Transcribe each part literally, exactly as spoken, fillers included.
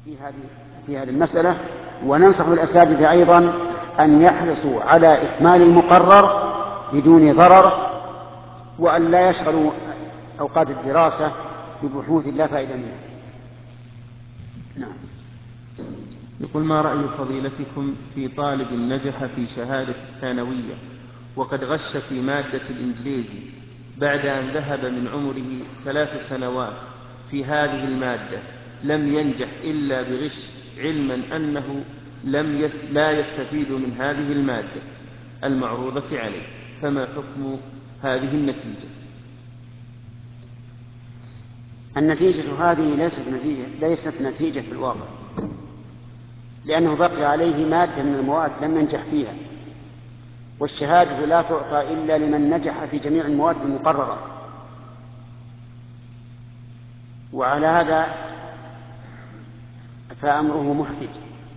في هذه في هذه المسألة. وننصح الأساتذة أيضا أن يحرصوا على إكمال المقرر بدون ضرر، وأن لا يشغلوا أوقات الدراسة ببحوث لا فائدة منها. نعم. يقول: ما رأي فضيلتكم في طالب نجح في شهادة الثانوية وقد غش في مادة الإنجليزي بعد أن ذهب من عمره ثلاث سنوات في هذه المادة، لم ينجح إلا بغش، علما أنه لم يس لا يستفيد من هذه المادة المعروضة عليه، فما حكم هذه النتيجة؟ النتيجة هذه ليست نتيجة, ليست نتيجة في الواقع، لأنه بقي عليه مادة من المواد لم ينجح فيها، والشهادة لا تعطى إلا لمن نجح في جميع المواد المقررة. وعلى هذا فأمره محرج.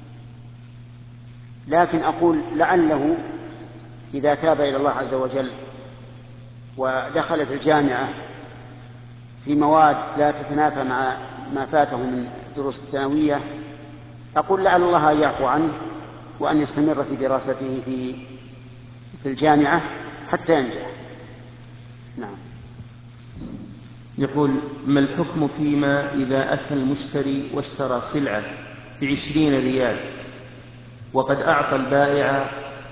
لكن أقول لعله إذا تاب إلى الله عز وجل ودخل في الجامعة في مواد لا تتنافى مع ما فاته من دروس الثانوية، أقول لعل الله يعفو عنه وأن يستمر في دراسته في في الجامعة حتى ينجح. نعم. يقول: ما الحكم فيما إذا أتى المشتري واشترى سلعة بعشرين ريال وقد أعطى البائع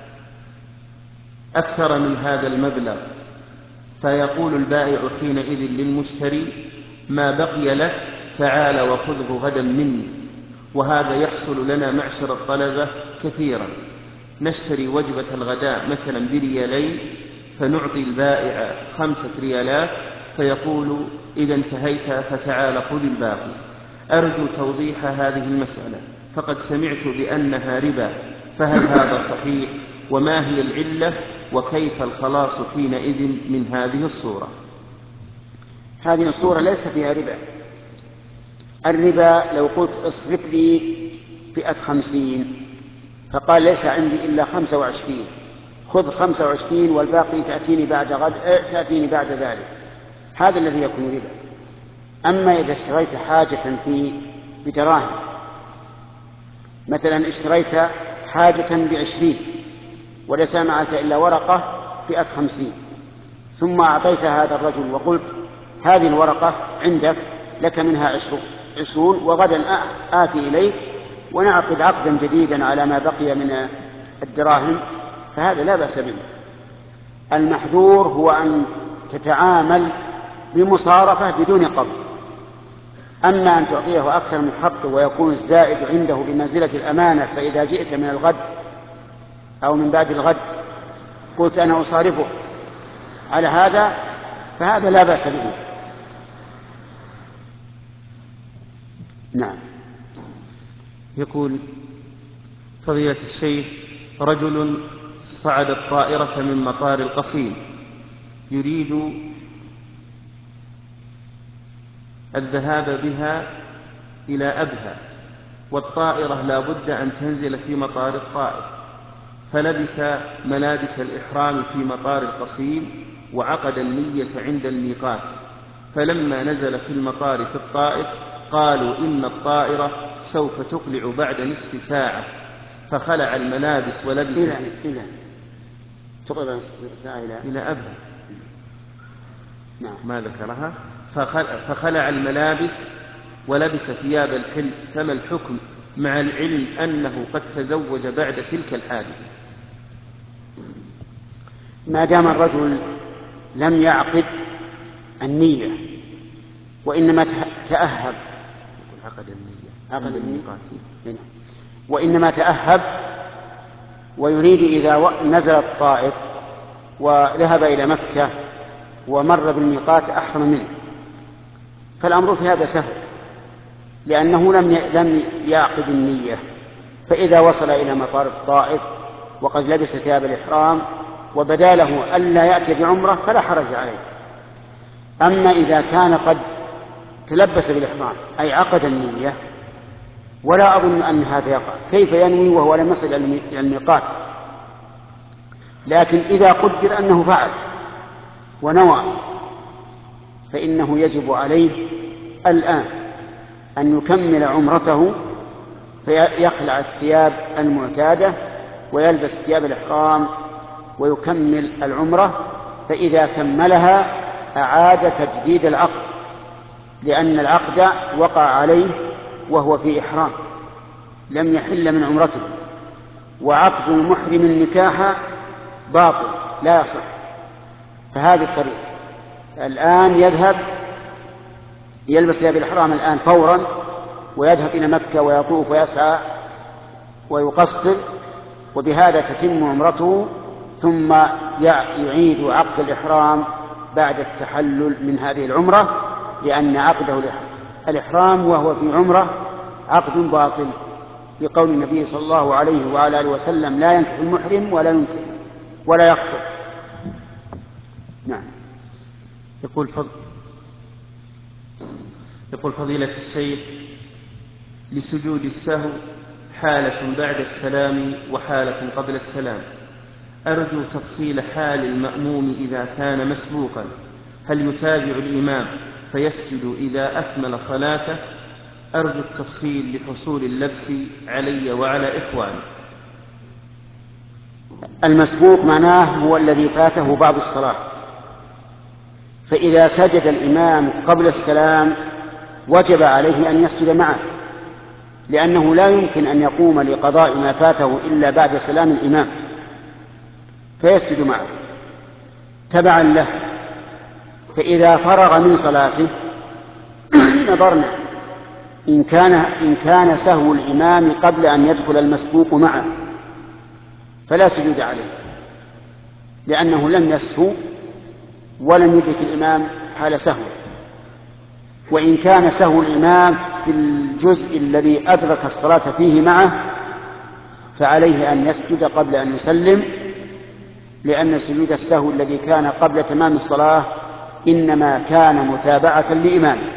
أكثر من هذا المبلغ، فيقول البائع حينئذ للمشتري: ما بقي لك تعال وخذه غدا مني. وهذا يحصل لنا معشر الطلبة كثيرا، نشتري وجبة الغداء مثلا بريالين فنعطي البائع خمسة ريالات فيقول: إذا انتهيت فتعال خذ الباقي. أرجو توضيح هذه المسألة، فقد سمعت بأنها ربا، فهل هذا صحيح؟ وما هي العلة؟ وكيف الخلاص حينئذ من هذه الصورة؟ هذه الصورة ليس فيها ربا. الربا لو قلت اصرف لي فئة خمسين فقال ليس عندي إلا خمسة وعشرين، خذ خمسة وعشرين والباقي تأتيني بعد غد تأتيني بعد ذلك، هذا الذي يكون ربا. أما إذا اشتريت حاجة في بدراهم، مثلا اشتريت حاجة بعشرين وليس معك إلا ورقة فئة خمسين، ثم أعطيت هذا الرجل وقلت هذه الورقة عندك لك منها عشرون وغدا آتي إليك ونعقد عقدا جديدا على ما بقي من الدراهم، فهذا لا بأس به. المحذور هو أن تتعامل بمصارفة بدون قبض. أما أن تعطيه أكثر من حقه ويكون الزائد عنده بمنزلة الأمانة، فإذا جئت من الغد أو من بعد الغد قلت أنا أصارفه على هذا، فهذا لا بأس به. نعم. يقول: فضيلة الشيخ، رجل صعد الطائرة من مطار القصيم يريد الذهاب بها إلى أبها، والطائرة لا بد أن تنزل في مطار الطائف، فلبس ملابس الإحرام في مطار القصيم وعقد النية عند الميقات، فلما نزل في المطار في الطائف قالوا إن الطائرة سوف تقلع بعد نصف ساعة، فخلع الملابس ولبس إلى إلى تقلع نصف ساعة إلى إلى أبها. نعم. ما ذكرها. فخلع, فخلع الملابس ولبس ثياب الحل، فما الحكم مع العلم أنه قد تزوج بعد تلك الحادثة؟ ما دام الرجل لم يعقد النية وإنما تأهب، عقد النية عقد النية وإنما تأهب ويريد إذا نزل الطائف وذهب إلى مكة ومر بالميقات أحرم منه، فالأمر في هذا سهل، لأنه لم لم يعقد النية. فإذا وصل إلى مطار الطائف وقد لبس ثياب الإحرام وبدا له ألا يأتي بعمرة فلا حرج عليه. أما إذا كان قد تلبس بالإحرام أي عقد النية ولا أظن أن هذا يقع، كيف ينوي وهو لم يصل إلى الميقات؟ لكن إذا قدر أنه فعل ونوى فإنه يجب عليه الآن أن يكمل عمرته فيخلع الثياب المعتادة ويلبس ثياب الإحرام ويكمل العمرة، فإذا كملها أعاد تجديد العقد، لأن العقد وقع عليه وهو في إحرام لم يحل من عمرته، وعقد المحرم النكاح باطل لا يصح. فهذه الطريقة. الآن يذهب يلبس ثياب الإحرام الآن فورا ويذهب إلى مكة ويطوف ويسعى ويقصر، وبهذا تتم عمرته، ثم يعيد عقد الإحرام بعد التحلل من هذه العمرة، لأن عقده الإحرام وهو في عمرة عقد باطل، لقول النبي صلى الله عليه وعلى آله وسلم: لا ينكح المحرم ولا ينكح ولا يخطب. نعم. يقول فضل يقول فضيلة الشيخ: لسجود السهو حالة بعد السلام وحالة قبل السلام، أرجو تفصيل حال المأموم إذا كان مسبوقا، هل يتابع الإمام فيسجد إذا أكمل صلاته؟ أرجو التفصيل لحصول اللبس علي وعلى إخواني. المسبوق معناه هو الذي فاته بعض الصلاة، فإذا سجد الإمام قبل السلام وجب عليه أن يسجد معه، لأنه لا يمكن أن يقوم لقضاء ما فاته إلا بعد سلام الإمام، فيسجد معه تبعا له. فإذا فرغ من صلاته نظرنا إن كان إن كان سهو الإمام قبل أن يدخل المسبوق معه فلا سجود عليه، لأنه لم يسهو ولم يدرك الإمام حال سهو. وإن كان سهو الإمام في الجزء الذي أدرك الصلاة فيه معه فعليه أن يسجد قبل أن يسلم، لأن سجود السهو الذي كان قبل تمام الصلاة إنما كان متابعة لإمامه.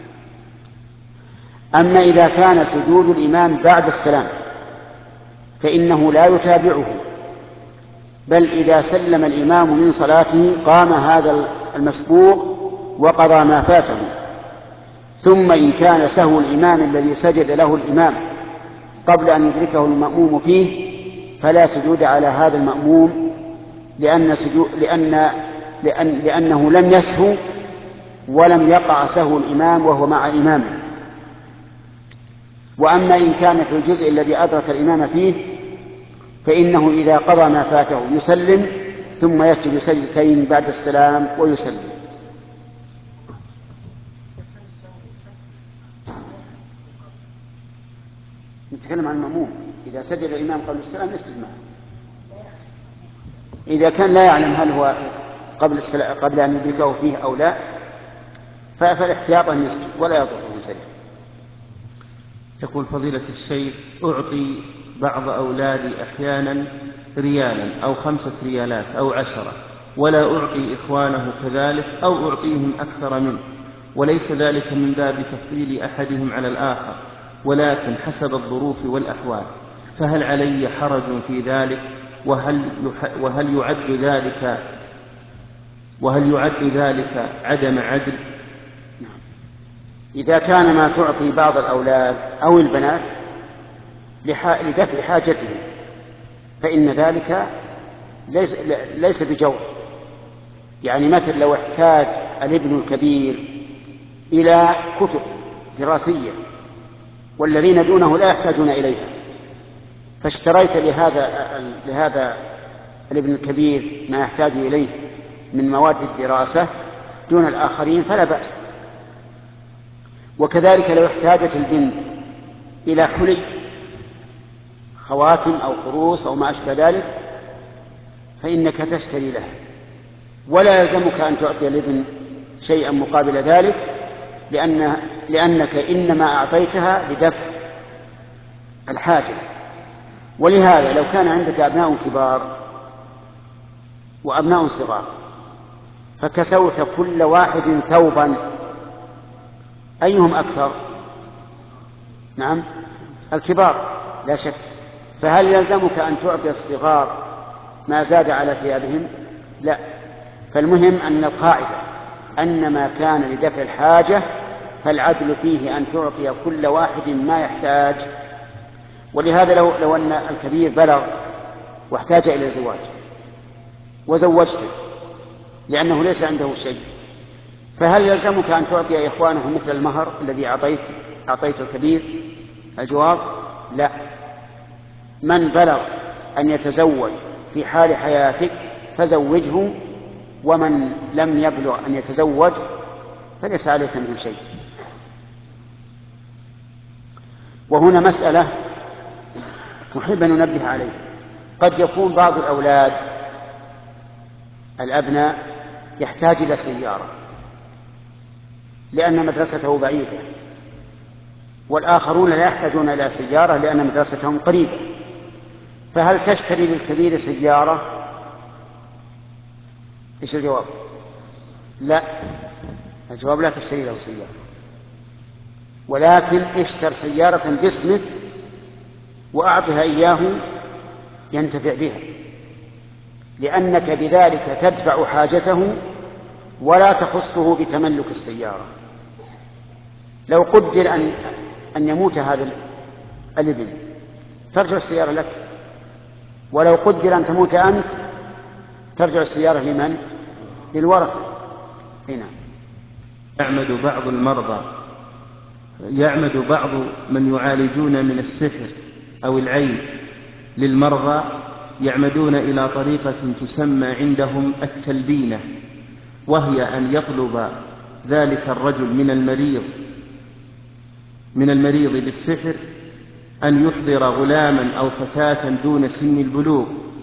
أما إذا كان سجود الإمام بعد السلام فإنه لا يتابعه، بل إذا سلم الإمام من صلاته قام هذا المسبوق وقضى ما فاته. ثم إن كان سهو الإمام الذي سجد له الإمام قبل أن يدركه المأموم فيه فلا سجود على هذا المأموم، لأن سجود لأن لأن لأنه لم يسهو ولم يقع سهو الإمام وهو مع إمامه. وأما إن كان في الجزء الذي أدرك الإمام فيه فإنه إذا قضى ما فاته يسلم ثم يسجد سجدتين بعد السلام ويسلم. نتكلم عن المأموم إذا سجد الإمام قبل السلام يسجد معه. إذا كان لا يعلم هل هو قبل قبل أن يدركه فيه أو لا فالاحتياط أن يسجد ولا يضره سجد. يقول فضيلة الشيخ: أعطي بعض أولادي أحيانا ريالا أو خمسة ريالات أو عشرة، ولا أعطي إخوانه كذلك أو أعطيهم أكثر منه، وليس ذلك من باب تفضيل أحدهم على الآخر، ولكن حسب الظروف والأحوال، فهل علي حرج في ذلك؟ وهل وهل يعد ذلك وهل يعد ذلك عدم عدل؟ إذا كان ما تعطي بعض الأولاد أو البنات لدفع حاجتهم فإن ذلك ليس, ليس بجور. يعني مثل لو احتاج الابن الكبير إلى كتب دراسية والذين دونه لا يحتاجون إليها، فاشتريت لهذا لهذا الابن الكبير ما يحتاج إليه من مواد الدراسة دون الآخرين فلا بأس. وكذلك لو احتاجت البنت إلى حلي خواتم أو خروص أو ما أشبه ذلك فإنك تشتري لها، ولا يلزمك أن تعطي الابن شيئا مقابل ذلك، لأن لأنك إنما أعطيتها لدفع الحاجة. ولهذا لو كان عندك أبناء كبار وأبناء صغار فكسوت كل واحد ثوبا أيهم أكثر؟ نعم الكبار لا شك. فهل يلزمك أن تعطي الصغار ما زاد على ثيابهم؟ لا. فالمهم أن القاعدة أن ما كان لدفع الحاجة فالعدل فيه أن تعطي كل واحد ما يحتاج ولهذا لو, لو أن الكبير بلغ واحتاج إلى زواج وزوجته لأنه ليس عنده شيء، فهل يلزمك أن تعطي إخوانه مثل المهر الذي أعطيت أعطيت الكبير؟ الجواب لا. من بلغ أن يتزوج في حال حياتك فزوجه، ومن لم يبلغ أن يتزوج فليس عليك منه شيء. وهنا مسألة نحب أن ننبه عليها. قد يكون بعض الأولاد الأبناء يحتاج إلى سيارة لأن مدرسته بعيدة، والآخرون لا يحتاجون إلى سيارة لأن مدرستهم قريبة، فهل تشتري للكبير سيارة؟ إيش الجواب؟ لا، الجواب لا تشتري له سيارة، ولكن اشتر سيارة باسمك وأعطها إياه ينتفع بها، لأنك بذلك تدفع حاجته ولا تخصه بتملك السيارة. لو قدر أن أن يموت هذا الابن ترجع السيارة لك، ولو قدر أن تموت أنت ترجع السيارة لمن؟ للورثة. هنا يعمد بعض المرضى يعمد بعض من يعالجون من السحر أو العين للمرضى، يعمدون إلى طريقة تسمى عندهم التلبينة، وهي أن يطلب ذلك الرجل من المريض من المريض بالسحر أن يحضر غلاما أو فتاة دون سن البلوغ،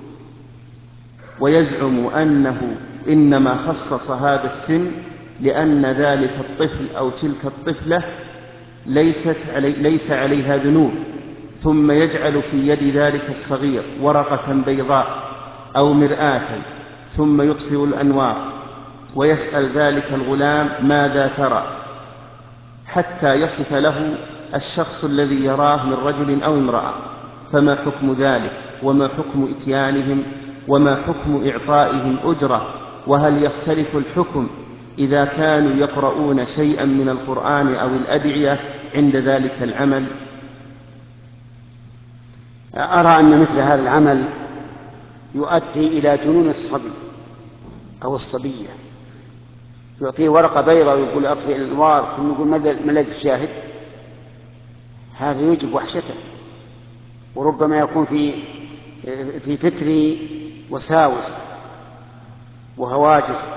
ويزعم أنه إنما خصص هذا السن لأن ذلك الطفل أو تلك الطفلة ليست علي ليس عليها ذنوب، ثم يجعل في يد ذلك الصغير ورقة بيضاء أو مرآة ثم يطفئ الأنوار ويسأل ذلك الغلام ماذا ترى، حتى يصف له الشخص الذي يراه من رجل أو امرأة. فما حكم ذلك؟ وما حكم إتيانهم؟ وما حكم إعطائهم أجرة؟ وهل يختلف الحكم إذا كانوا يقرؤون شيئا من القرآن أو الأدعية عند ذلك العمل؟ أرى أن مثل هذا العمل يؤدي إلى جنون الصبي أو الصبية، يعطيه ورقة بيضاء ويقول أطفئ الأنوار ثم يقول ما الذي تشاهد؟ هذا يوجب وحشته، وربما يكون في في فكره وساوس وهواجس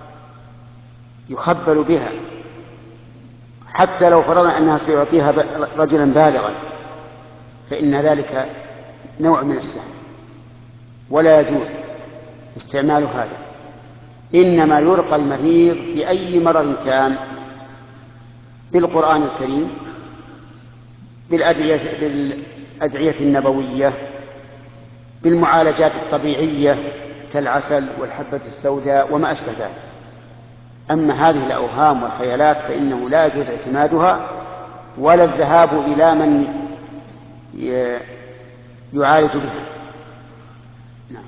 يخبل بها، حتى لو فرضنا أنها سيعطيها رجلا بالغا فإن ذلك نوع من السحر ولا يجوز استعمال هذا. إنما يرقى المريض بأي مرض كان بالقرآن الكريم، بالأدعية, بالأدعية النبوية، بالمعالجات الطبيعية كالعسل والحبة السوداء وما أشبه ذلك. أما هذه الأوهام والخيالات فإنه لا يجوز اعتمادها ولا الذهاب إلى من يعالج بها. نعم.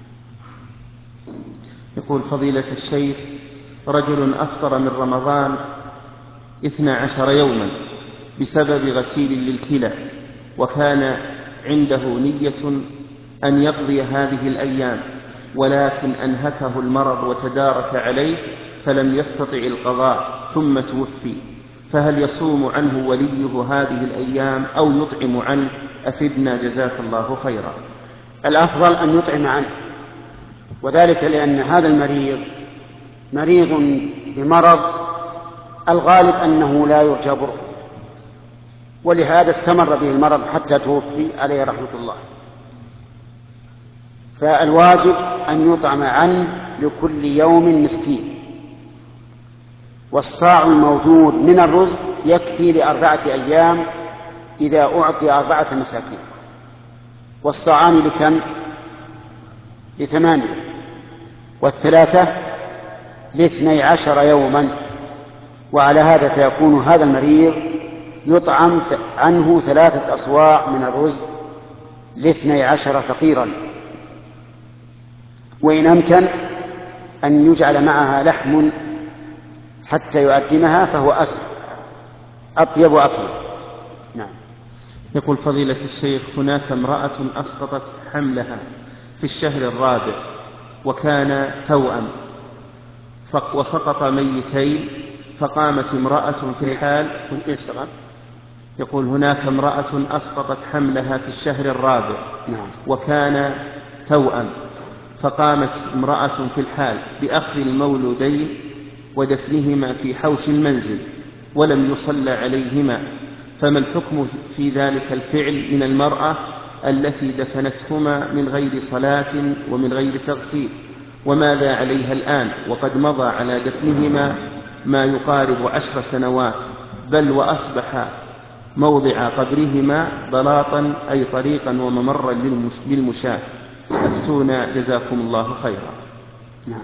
يقول فضيلة الشيخ: رجل أفطر من رمضان اثنى عشر يوما بسبب غسيل للكلى، وكان عنده نية أن يقضي هذه الأيام، ولكن أنهكه المرض وتدارك عليه فلم يستطع القضاء ثم توفي، فهل يصوم عنه وليه هذه الأيام أو يطعم عنه؟ أفدنا جزاك الله خيرا. الأفضل أن يطعم عنه، وذلك لأن هذا المريض مريض بمرض الغالب أنه لا يرجى برؤه، ولهذا استمر به المرض حتى توفي عليه رحمة الله. فالواجب أن يطعم عنه لكل يوم مسكين، والصاع الموجود من الرز يكفي لأربعة أيام إذا أعطي أربعة مساكين، والصاعان لكم؟ لثمانية، والثلاثة لاثني عشر يوما. وعلى هذا فيكون هذا المريض يطعم عنه ثلاثة أصواع من الرز لاثني عشر فقيرا، وإن أمكن أن يجعل معها لحم حتى يؤدمها فهو أسر أطيب وأكمل. نعم. يقول فضيلة الشيخ: هناك امرأة أسقطت حملها في الشهر الرابع وكان توأم وسقط ميتين، فقامت امرأة في الحال. يقول: هناك امرأة أسقطت حملها في الشهر الرابع وكان توأم، فقامت امرأة في الحال بأخذ المولودين ودفنهما في حوش المنزل ولم يصلى عليهما، فما الحكم في ذلك الفعل من المرأة التي دفنتهما من غير صلاة ومن غير تغسيل؟ وماذا عليها الآن وقد مضى على دفنهما ما يقارب عشر سنوات، بل وأصبح موضع قبرهما بلاطا أي طريقا وممرا للمشاة؟ أفتونا جزاكم الله خيرا. نعم.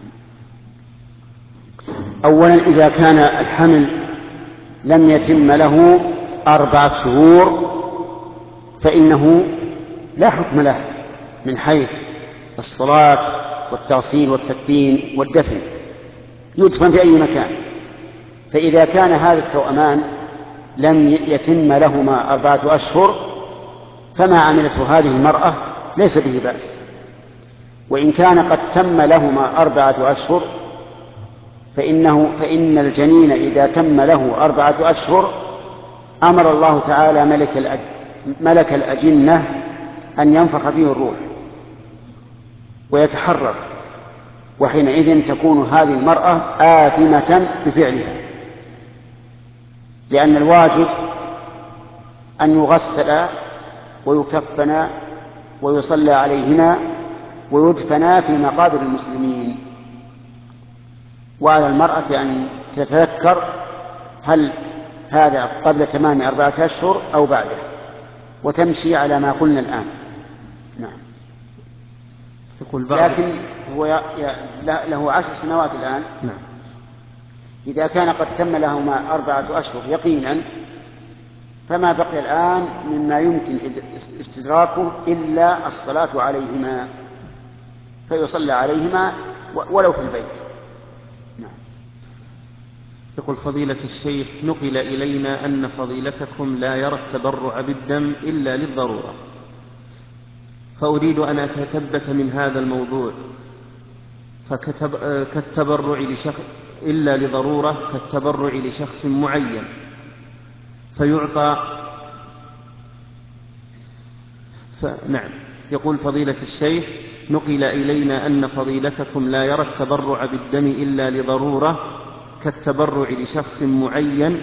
أولا، إذا كان الحمل لم يتم له أربعة شهور فإنه لا حكم له من حيث الصلاة والتغسيل والتكفين والدفن، يدفن في أي مكان. فإذا كان هذا التوأمان لم يتم لهما أربعة أشهر فما عملته هذه المرأة ليس به بأس، وإن كان قد تم لهما أربعة أشهر فإنه فإن الجنين إذا تم له أربعة أشهر أمر الله تعالى ملك الأج... ملك الأجنة أن ينفخ فيه الروح ويتحرك، وحينئذ تكون هذه المرأة آثمة بفعلها، لأن الواجب أن يغسل ويكفن ويصلى عليهما ويدفنا في مقابر المسلمين، وعلى المرأة أن تتذكر هل هذا قبل تمام أربعة أشهر أو بعده، وتمشي على ما قلنا الآن. نعم. لكن هو له عشر سنوات الآن. نعم. إذا كان قد تم لهما أربعة أشهر يقينا فما بقي الآن مما يمكن استدراكه إلا الصلاة عليهما، فيصلى عليهما ولو في البيت. نعم. يقول فضيلة الشيخ: نقل إلينا أن فضيلتكم لا يرى التبرع بالدم إلا للضرورة، فأريد أن أتثبت من هذا الموضوع، فكالتبرع لشخص إلا لضرورة كالتبرع لشخص معين فيعطى ف... نعم. يقول فضيلة الشيخ: نقل إلينا أن فضيلتكم لا يرى التبرع بالدم إلا لضرورة كالتبرع لشخص معين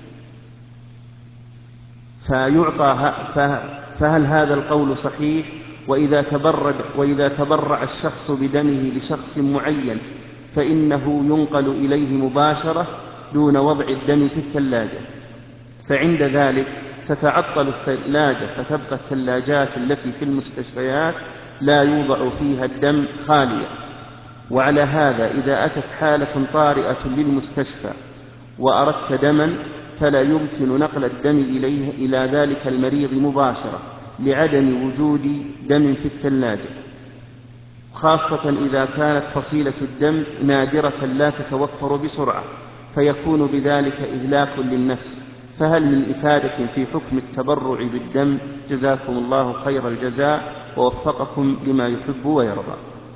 فيعطى، فهل هذا القول صحيح؟ وإذا تبرع, وإذا تبرع الشخص بدمه لشخص معين فإنه ينقل إليه مباشرة دون وضع الدم في الثلاجة، فعند ذلك تتعطل الثلاجة فتبقى الثلاجات التي في المستشفيات لا يوضع فيها الدم خالية. وعلى هذا إذا أتت حالة طارئة للمستشفى وأردت دما فلا يمكن نقل الدم إليه إلى ذلك المريض مباشرة لعدم وجود دم في الثلاجة، خاصة إذا كانت فصيلة الدم نادرة لا تتوفر بسرعة فيكون بذلك إهلاك للنفس، فهل من إفادة في حكم التبرع بالدم؟ جزاكم الله خير الجزاء ووفقكم لما يحب ويرضى.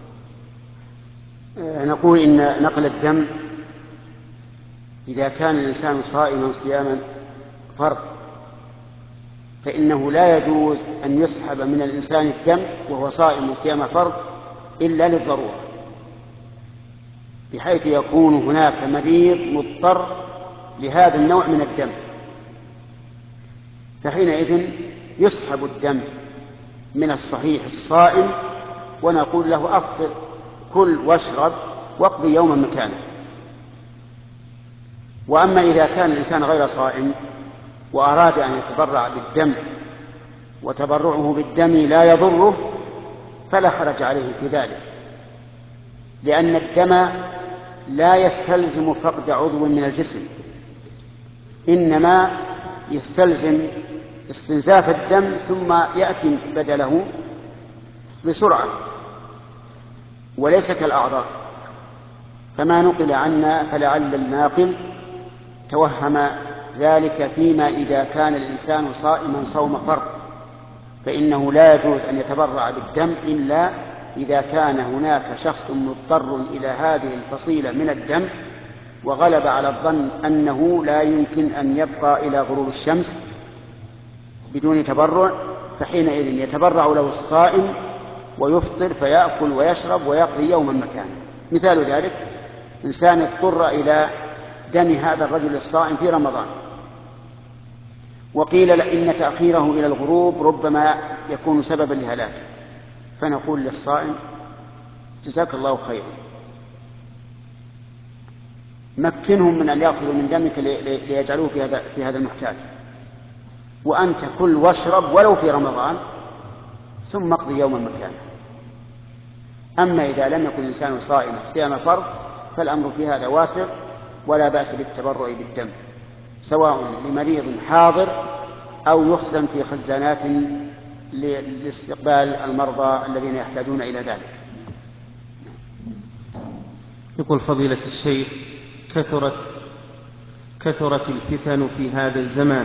نقول إن نقل الدم إذا كان الإنسان صائما صياما فرض فإنه لا يجوز أن يسحب من الإنسان الدم وهو صائم صيام فرض إلا للضرورة، بحيث يكون هناك مريض مضطر لهذا النوع من الدم، فحينئذ يسحب الدم من الصحيح الصائم ونقول له أفطر، كل واشرب واقضي يوما مكانه. وأما إذا كان الإنسان غير صائم وأراد أن يتبرع بالدم وتبرعه بالدم لا يضره فلا حرج عليه في ذلك، لأن الدم لا يستلزم فقد عضو من الجسم، إنما يستلزم استنزاف الدم ثم يأتي بدله بسرعة وليس كالأعضاء. فما نقل عنا فلعل الناقل توهم ذلك فيما إذا كان الإنسان صائما صوم فرض، فإنه لا يجوز أن يتبرع بالدم إلا إذا كان هناك شخص مضطر إلى هذه الفصيلة من الدم وغلب على الظن أنه لا يمكن أن يبقى إلى غروب الشمس بدون تبرع، فحينئذ يتبرع له الصائم ويفطر فيأكل ويشرب ويقضي يوما مكانه. مثال ذلك إنسان اضطر إلى دم هذا الرجل الصائم في رمضان، وقيل إن تأخيره إلى الغروب ربما يكون سببا لهلاكه، فنقول للصائم جزاك الله خيرا، مكنهم من أن يأخذوا من دمك ليجعلوه في هذا في هذا المحتاج، وأنت كل واشرب ولو في رمضان ثم اقضي يوما مكانه. أما إذا لم يكن الإنسان صائما صيام فرض فالأمر في هذا واسع، ولا بأس بالتبرع بالدم سواء لمريض حاضر أو يخزن في خزانات لاستقبال المرضى الذين يحتاجون إلى ذلك. يقول فضيلة الشيخ: كثرت كثرت الفتن في هذا الزمان.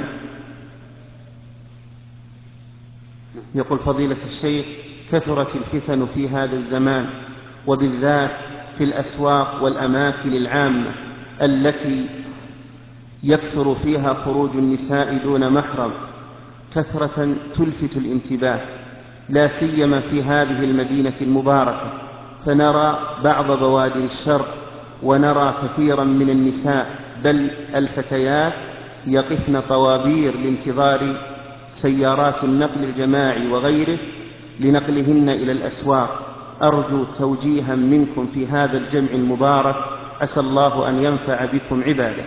يقول فضيلة الشيخ: كثرت الفتن في هذا الزمان، وبالذات في الأسواق والأماكن العامة التي يكثر فيها خروج النساء دون محرم كثرة تلفت الانتباه، لا سيما في هذه المدينة المباركة، فنرى بعض بوادر الشر ونرى كثيرا من النساء بل الفتيات يقفن طوابير لانتظار سيارات النقل الجماعي وغيره لنقلهن إلى الأسواق. أرجو توجيها منكم في هذا الجمع المبارك، أسأل الله أن ينفع بكم عباده.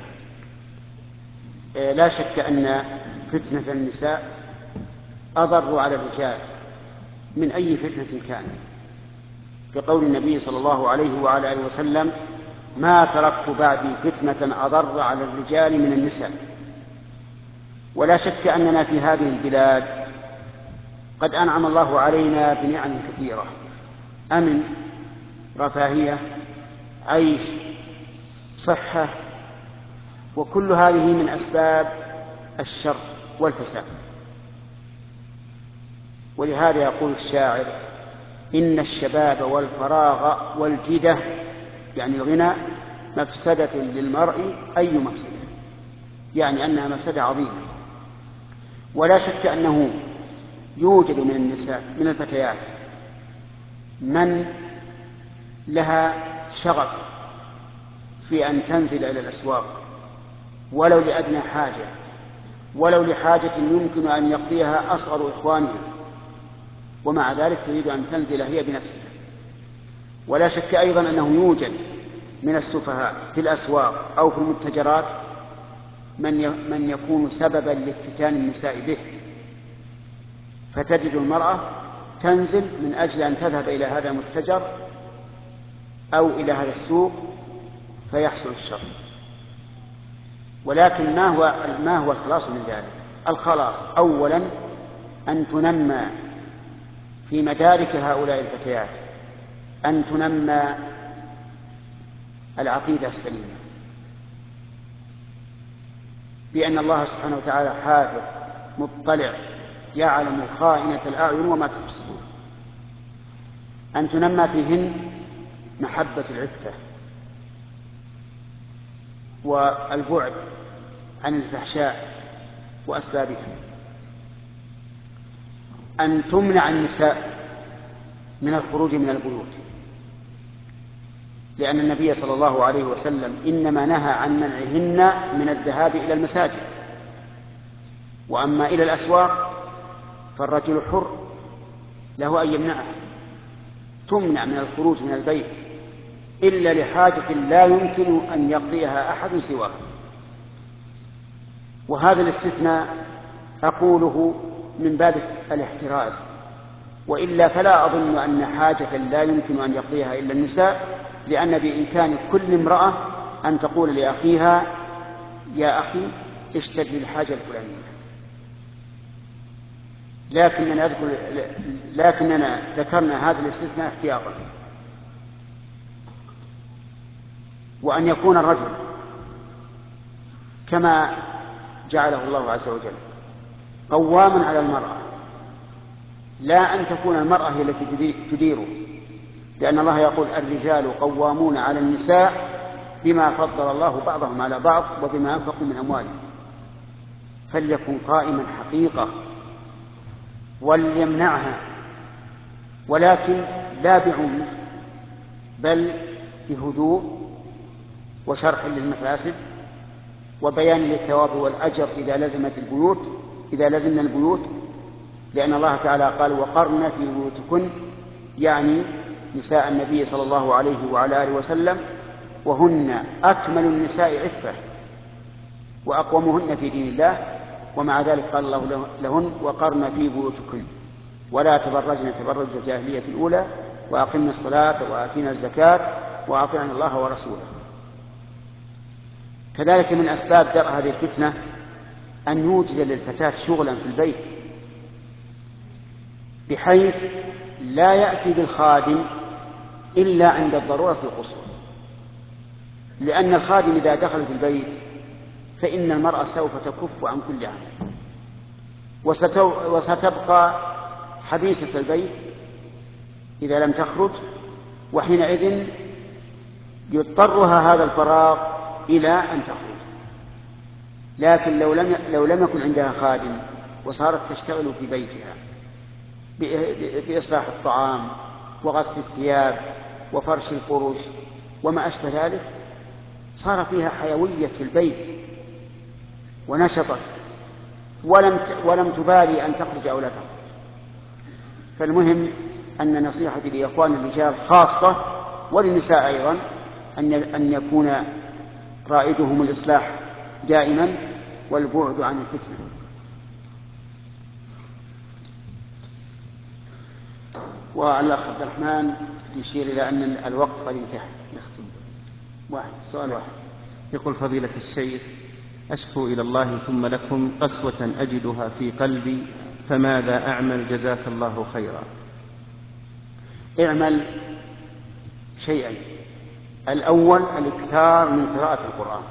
لا شك أن فتنة النساء أضر على الرجال من أي فتنة كان، بقول النبي صلى الله عليه وعلى آله وسلم: ما تركت بعدي فتنة أضر على الرجال من النساء. ولا شك أننا في هذه البلاد قد أنعم الله علينا بنعم كثيرة: أمن، رفاهية، عيش، صحة، وكل هذه من أسباب الشر والفساد. ولهذا يقول الشاعر: إن الشباب والفراغ والجدة، يعني الغنى، مفسدة للمرء أي مفسدة، يعني أنها مفسدة عظيمة. ولا شك أنه يوجد من النساء من الفتيات من لها شغف في أن تنزل إلى الأسواق ولو لأدنى حاجة، ولو لحاجة يمكن أن يقضيها أصغر إخوانها، ومع ذلك تريد أن تنزل هي بنفسها. ولا شك أيضا أنه يوجد من السفهاء في الأسواق أو في المتجرات من من يكون سببا لافتتان النساء به، فتجد المرأة تنزل من أجل أن تذهب إلى هذا المتجر أو إلى هذا السوق فيحصل الشر. ولكن ما هو ما هو الخلاص من ذلك؟ الخلاص أولا أن تنمى في مدارك هؤلاء الفتيات، أن تنمى العقيدة السليمة بأن الله سبحانه وتعالى حافظ مطلع يعلم خائنة الأعين وما تخفي الصدور، أن تنمى فيهن محبة العفة والبعد عن الفحشاء وأسبابها، أن تمنع النساء من الخروج من البيوت، لأن النبي صلى الله عليه وسلم إنما نهى عن منعهن من الذهاب إلى المساجد. وأما إلى الأسواق فالرجل حر له أن يمنعها، تمنع من الخروج من البيت إلا لحاجة لا يمكن أن يقضيها أحد سواه. وهذا الاستثناء أقوله من باب الاحتراز، وإلا فلا أظن أن حاجة لا يمكن أن يقضيها إلا النساء، لأن بإمكان كل امرأة أن تقول لأخيها: يا أخي اشتد للحاجة الفلانية. لكننا, لكننا ذكرنا هذا الاستثناء احتياطا، وأن يكون الرجل كما جعله الله عز وجل قواما على المرأة، لا أن تكون المرأة هي التي تديره، لأن الله يقول الرجال قوامون على النساء بما فضل الله بعضهم على بعض وبما أنفقوا من أموالهم. فليكن قائما حقيقة وليمنعها، ولكن لا بعنف بل بهدوء وشرح للمفاسد وبيان للثواب والأجر إذا لزمت البيوت إذا لزمنا البيوت، لأن الله تعالى قال وقرن في بيوتكن، يعني نساء النبي صلى الله عليه وعلى آله وسلم، وهن أكمل النساء عفة وأقومهن في دين الله، ومع ذلك قال الله لهن وقرن في بيوتكن ولا تبرجن تبرج الجاهلية الأولى وأقمنا الصلاة وآتينا الزكاة وأطعنا الله ورسوله. كذلك من أسباب درء هذه الفتنة أن يوجد للفتاة شغلا في البيت، بحيث لا يأتي بالخادم إلا عند الضرورة القصوى، لأن الخادم إذا دخل في البيت فإن المرأة سوف تكف عن كل عمل وستبقى حبيسة البيت إذا لم تخرج، وحينئذ يضطرها هذا الفراغ إلى أن تخرج. لكن لو لم لو لم يكن عندها خادم وصارت تشتغل في بيتها بإصلاح الطعام وغسل الثياب وفرش الفرش وما أشبه ذلك، صار فيها حيوية في البيت ونشطت ولم ولم تبالي أن تخرج أو لا تخرج. فالمهم أن نصيحتي لإخوان الرجال خاصة وللنساء أيضا أن أن يكون رائدهم الإصلاح دائما والبعد عن الفتنة. والأخ عبد الرحمن يشير إلى أن الوقت قد انتهى. نختم واحد سؤال واحد. يقول فضيلة الشيخ أشكو إلى الله ثم لكم قسوة أجدها في قلبي فماذا أعمل جزاك الله خيرا؟ اعمل شيئا. الأول الإكثار من قراءة القرآن،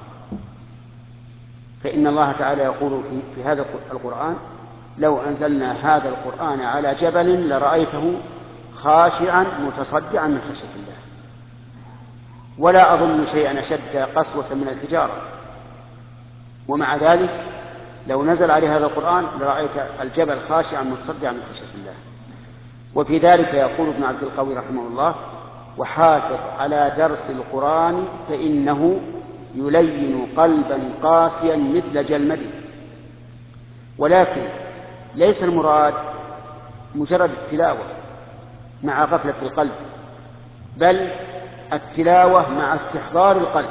فإن الله تعالى يقول في, في هذا القرآن لو أنزلنا هذا القرآن على جبل لرأيته خاشعا متصدعا من خشية الله. ولا أظن شيئا أشد قسوة من الحجارة، ومع ذلك لو نزل عليه هذا القرآن لرأيت الجبل خاشعا متصدعا من خشية الله. وفي ذلك يقول ابن عبد القوي رحمه الله وحافظ على درس القرآن فإنه يلين قلبا قاسيا مثل جلمد. ولكن ليس المراد مجرد التلاوة مع غفلة القلب، بل التلاوة مع استحضار القلب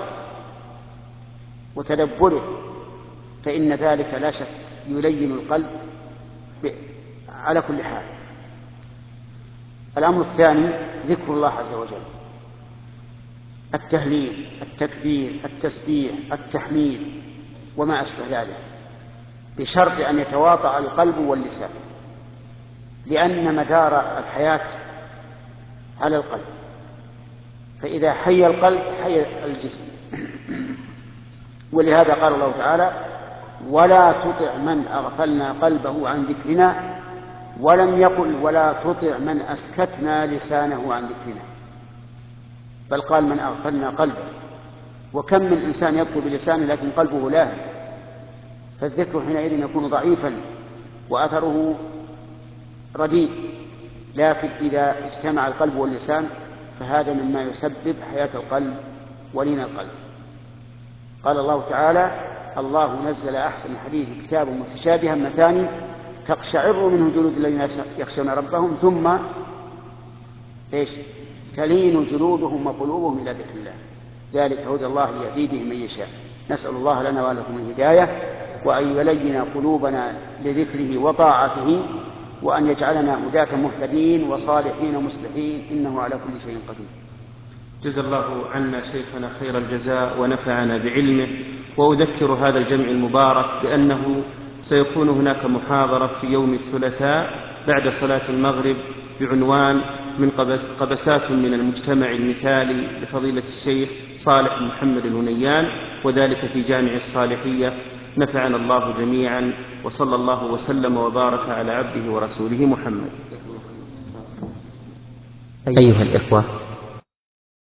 وتدبره، فإن ذلك لا شك يلين القلب على كل حال. الأمر الثاني ذكر الله عز وجل، التهليل التكبير التسبيح التحميد وما أشبه ذلك، بشرط أن يتواطأ القلب واللسان، لأن مدار الحياة على القلب، فإذا حي القلب حي الجسم. ولهذا قال الله تعالى ولا تطع من أغفلنا قلبه عن ذكرنا، ولم يقل ولا تطع من أسكتنا لسانه عن ذكرنا، بل قال من أغفلنا قلبه. وكم من إنسان يذكر بلسانه لكن قلبه لاهٍ، فالذكر حينئذ يكون ضعيفا وأثره رديء. لكن إذا اجتمع القلب واللسان فهذا مما يسبب حياة القلب ولين القلب. قال الله تعالى الله نزل أحسن الحديث كتابا متشابها مثاني تقشعر منه جلود الذين يخشون ربهم ثم إيش تلين جلودهم وقلوبهم إلى ذكر الله ذلك هدى الله يهدي به من يشاء. نسأل الله لنا ولكم الهداية، وأن يلين قلوبنا لذكره وطاعته، وأن يجعلنا هداة مهتدين وصالحين مصلحين، إنه على كل شيء قدير. جزا الله عنا شيخنا خير الجزاء ونفعنا بعلمه. وأذكر هذا الجمع المبارك بأنه سيكون هناك محاضرة في يوم الثلاثاء بعد صلاة المغرب بعنوان من قبس قبسات من المجتمع المثالي لفضيلة الشيخ صالح محمد الهنيان، وذلك في جامع الصالحية نفعنا الله جميعا، وصلى الله وسلم وبارك على عبده ورسوله محمد. أيها الإخوة،